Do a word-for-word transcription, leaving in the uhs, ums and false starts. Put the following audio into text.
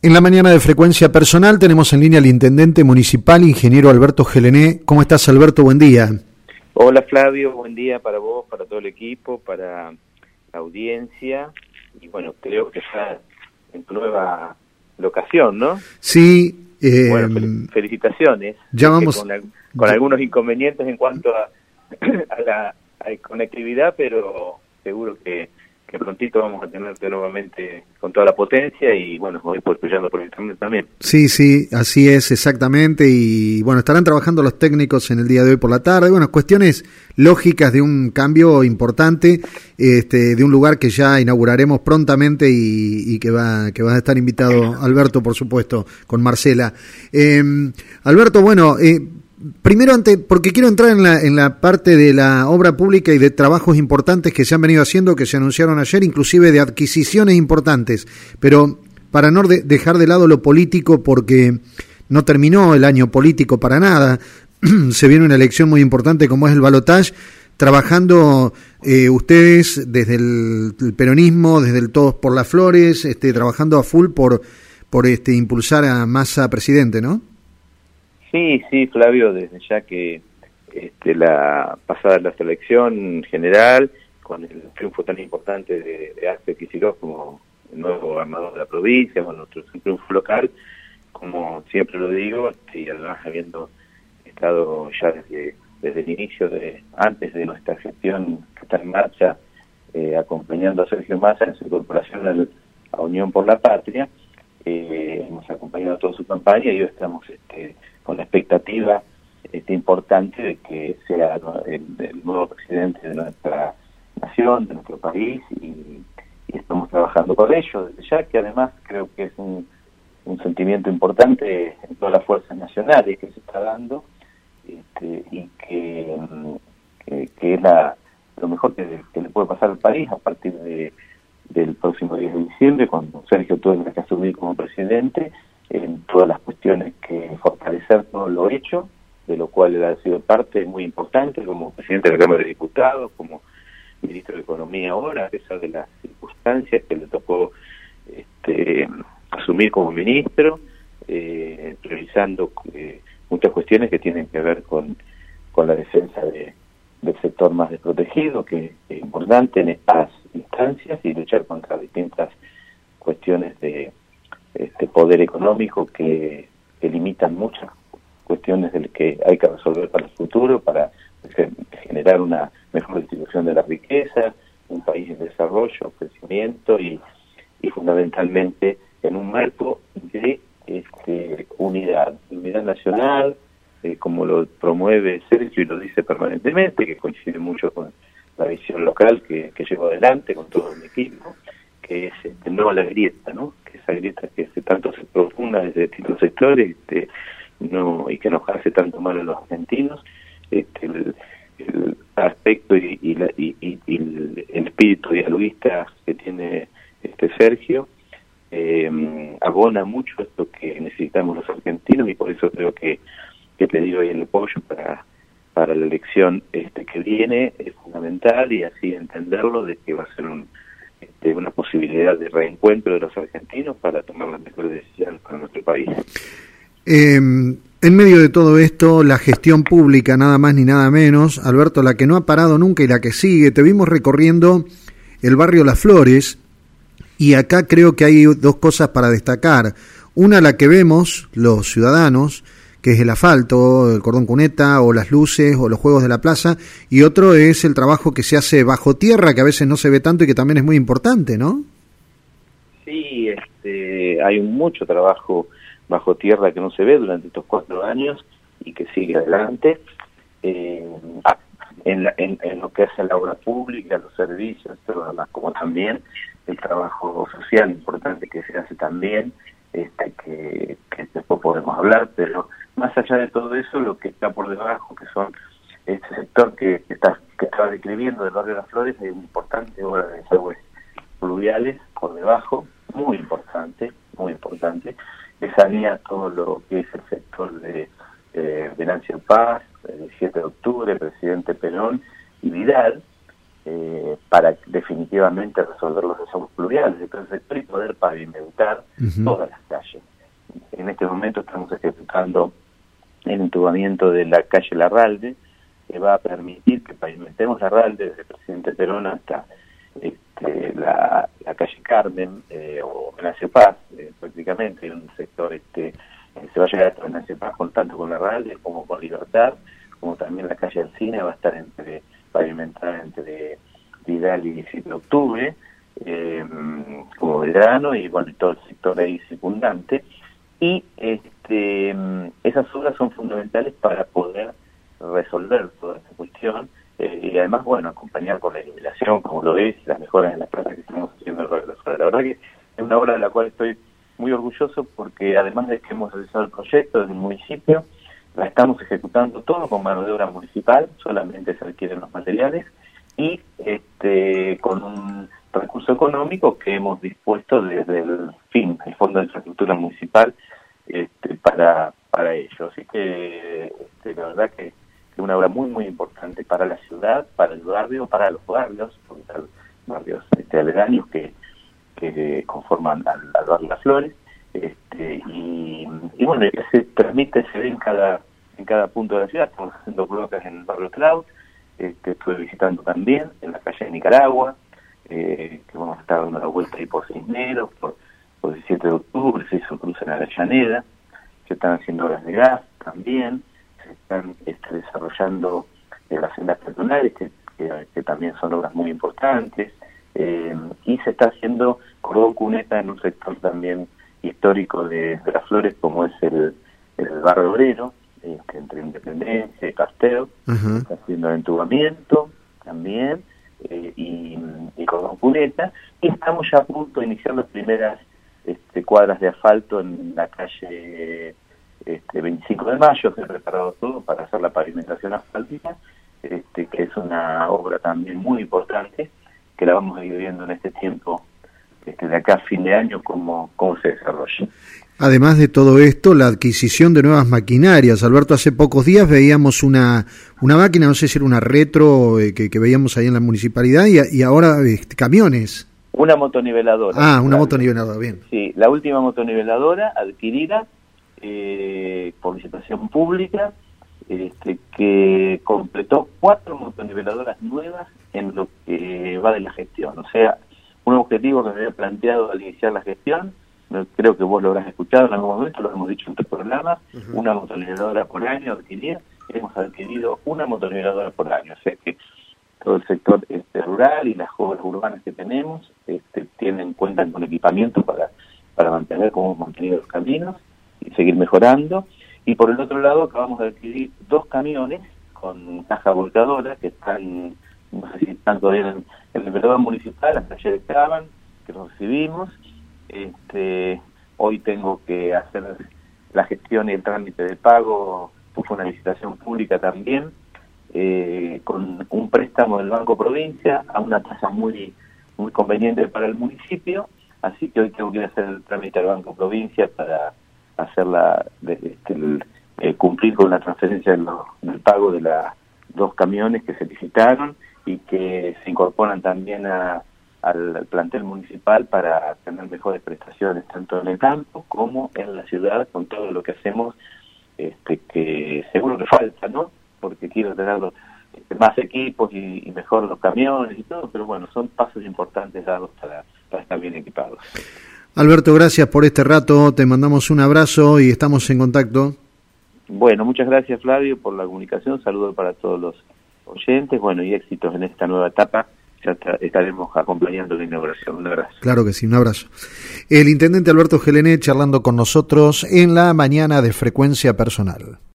En la mañana de Frecuencia Personal tenemos en línea al intendente municipal, ingeniero Alberto Gelené. ¿Cómo estás, Alberto? Buen día. Hola, Flavio. Buen día para vos, para todo el equipo, para la audiencia. Y bueno, creo que está en tu nueva locación, ¿no? Sí. Eh, bueno, fel- felicitaciones. Ya vamos. Con, con ya... algunos inconvenientes en cuanto a, a la a conectividad, pero seguro que, que prontito vamos a tenerte nuevamente con toda la potencia y bueno, voy escuchando por internet también. Sí, sí, así es, exactamente. Y bueno, estarán trabajando los técnicos en el día de hoy por la tarde. Bueno, cuestiones lógicas de un cambio importante, este, de un lugar que ya inauguraremos prontamente y, y que va que va a estar invitado Alberto, por supuesto, con Marcela. Eh, Alberto, bueno, eh, primero, antes, porque quiero entrar en la, en la parte de la obra pública y de trabajos importantes que se han venido haciendo, que se anunciaron ayer, inclusive de adquisiciones importantes, pero para no de, dejar de lado lo político, porque no terminó el año político para nada, se viene una elección muy importante como es el balotaje, trabajando eh, ustedes desde el, el peronismo, desde el Todos por las Flores, este, trabajando a full por, por este, impulsar a Massa presidente, ¿no? Sí, sí, Flavio, desde ya que este, la pasada la selección general, con el triunfo tan importante de, de Arce Kicillof como el nuevo gobernador de la provincia, bueno, nuestro triunfo local, como siempre lo digo, y además habiendo estado ya desde, desde el inicio, de antes de nuestra gestión que está en marcha, eh, acompañando a Sergio Massa en su incorporación al, a Unión por la Patria, eh, hemos acompañado toda su campaña y hoy estamos este, con la expectativa este, importante de que sea el, el nuevo presidente de nuestra nación, de nuestro país, y, y estamos trabajando por ello, desde ya que además creo que es un, un sentimiento importante en todas las fuerzas nacionales que se está dando, este, y que, que, que es la, lo mejor que, que le puede pasar al país a partir de, del próximo diez de diciembre, cuando Sergio tuvo que asumir como presidente, en todas las cuestiones que fortalecer todo lo hecho, de lo cual él ha sido parte muy importante como presidente de la Cámara de Diputados, como ministro de Economía ahora, a pesar de las circunstancias que le tocó este, asumir como ministro, eh, realizando eh, muchas cuestiones que tienen que ver con, con la defensa de, del sector más desprotegido, que es importante en estas instancias, y luchar contra distintas cuestiones de este poder económico que, que limitan muchas cuestiones del que hay que resolver para el futuro, para generar una mejor distribución de la riqueza, un país en desarrollo, crecimiento y, y fundamentalmente en un marco de este, unidad, unidad nacional, eh, como lo promueve Sergio y lo dice permanentemente, que coincide mucho con la visión local que, que llevo adelante con todo mi equipo, que es este, no a la grieta, ¿no? Que esa grieta que se, tanto se profunda desde distintos sectores este, no y que nos hace tanto mal a los argentinos, este, el, el aspecto y, y, la, y, y, y el, el espíritu dialoguista que tiene este Sergio eh, abona mucho esto que necesitamos los argentinos, y por eso creo que, que te digo ahí el apoyo para para la elección este que viene es fundamental, y así entenderlo de que va a ser un de una posibilidad de reencuentro de los argentinos para tomar las mejores decisiones para nuestro país. Eh, en medio de todo esto, la gestión pública, nada más ni nada menos, Alberto, la que no ha parado nunca y la que sigue. Te vimos recorriendo el barrio Las Flores, y acá creo que hay dos cosas para destacar. Una, la que vemos los ciudadanos, que es el asfalto, el cordón cuneta, o las luces, o los juegos de la plaza, y otro es el trabajo que se hace bajo tierra, que a veces no se ve tanto y que también es muy importante, ¿no? Sí, este, hay mucho trabajo bajo tierra que no se ve durante estos cuatro años y que sigue adelante. Eh, en, la, en, en lo que hace la obra pública, los servicios, pero además como también el trabajo social importante que se hace también, este, que, que después podemos hablar, pero más allá de todo eso, lo que está por debajo, que son este sector que, que está que está describiendo del barrio de Las Flores, hay una importante obra de desagües pluviales por debajo, muy importante, muy importante, que sanea todo lo que es el sector de eh, Venancio Paz, el siete de octubre, Presidente Perón y Vidal, eh, para definitivamente resolver los desagües pluviales de todo el sector y poder pavimentar uh-huh. todas las calles. En este momento estamos ejecutando el entubamiento de la calle Larralde, que va a permitir que pavimentemos Larralde desde Presidente Perón hasta este, la, la calle Carmen eh, o Venancio Paz, eh, prácticamente en un sector este eh, se va a llegar hasta Venancio Paz con tanto con Larralde como con Libertad, como también la calle Alcina va a estar entre pavimentada entre Vidal y diecisiete de octubre, eh, como Belgrano y bueno, y todo el sector ahí circundante. Y este, esas obras son fundamentales para poder resolver toda esta cuestión eh, y además, bueno, acompañar con la iluminación, como lo es, las mejoras en las plazas que estamos haciendo alrededor de la zona. La verdad que es una obra de la cual estoy muy orgulloso porque además de que hemos realizado el proyecto desde el municipio, la estamos ejecutando todo con mano de obra municipal, solamente se requieren los materiales y este con un recurso económico que hemos dispuesto desde el fin, el Fondo de Infraestructura Municipal, este, para para ello. Así que este, la verdad que es una obra muy muy importante para la ciudad, para el barrio, para los barrios, porque hay barrios este, aledaños que, que conforman al, al barrio Las Flores, este, y, y bueno, que se permite, se ve en cada en cada punto de la ciudad. Estamos haciendo bloques en el barrio Cloud, este, estuve visitando también en la calle de Nicaragua, eh, que vamos a estar dando la vuelta ahí por Cisneros, por, por diecisiete de octubre, se hizo cruce en Avellaneda, se están haciendo obras de gas también, se están este, desarrollando eh, las sendas peatonales, que, que, que también son obras muy importantes, eh, y se está haciendo cordón cuneta en un sector también histórico de, de Las Flores, como es el, el barrio obrero, este, entre Independencia y Pasteur. Uh-huh. Está haciendo entubamiento también, eh, y, y cordón cuneta, y estamos ya a punto de iniciar las primeras este, cuadras de asfalto en la calle este, veinticinco de mayo. Se ha preparado todo para hacer la pavimentación asfáltica, este, que es una obra también muy importante, que la vamos a ir viendo en este tiempo, este, de acá a fin de año, cómo, cómo se desarrolla. Además de todo esto, la adquisición de nuevas maquinarias. Alberto, hace pocos días veíamos una una máquina, no sé si era una retro, eh, que, que veíamos ahí en la municipalidad, y, y ahora este, camiones. Una motoniveladora. Ah, una motoniveladora, bien. Sí, la última motoniveladora adquirida eh, por licitación pública, este, que completó cuatro motoniveladoras nuevas en lo que va de la gestión. O sea, un objetivo que me había planteado al iniciar la gestión, creo que vos lo habrás escuchado en algún momento, lo hemos dicho en tu programa, uh-huh. una motoniveladora por año adquirida, hemos adquirido una motoniveladora por año, o sea que todo el sector este, rural y las obras urbanas que tenemos este, tienen cuentan con equipamiento para, para mantener como hemos mantenido los caminos y seguir mejorando. Y por el otro lado acabamos de adquirir dos camiones con caja volcadora que están, no sé si están todavía en, en el velador municipal, hasta ayer estaban, que los recibimos. Este, hoy tengo que hacer la gestión y el trámite de pago, fue una licitación pública también, eh, con un préstamo del Banco Provincia a una tasa muy muy conveniente para el municipio, así que hoy tengo que ir a hacer el trámite al Banco Provincia para hacer la, de, este, el, eh, cumplir con la transferencia de lo, del pago de los dos camiones que se licitaron y que se incorporan también a al plantel municipal para tener mejores prestaciones tanto en el campo como en la ciudad, con todo lo que hacemos, este, que seguro que falta, ¿no? Porque quiero tener los, este, más equipos y, y mejor los camiones y todo, pero bueno, son pasos importantes dados para, para estar bien equipados. Alberto, gracias por este rato, te mandamos un abrazo y estamos en contacto. Bueno, muchas gracias, Flavio, por la comunicación, saludos para todos los oyentes, bueno, y éxitos en esta nueva etapa. Ya estaremos acompañando la inauguración. Un abrazo. Claro que sí, un abrazo. El intendente Alberto Gelené charlando con nosotros en la mañana de Frecuencia Personal.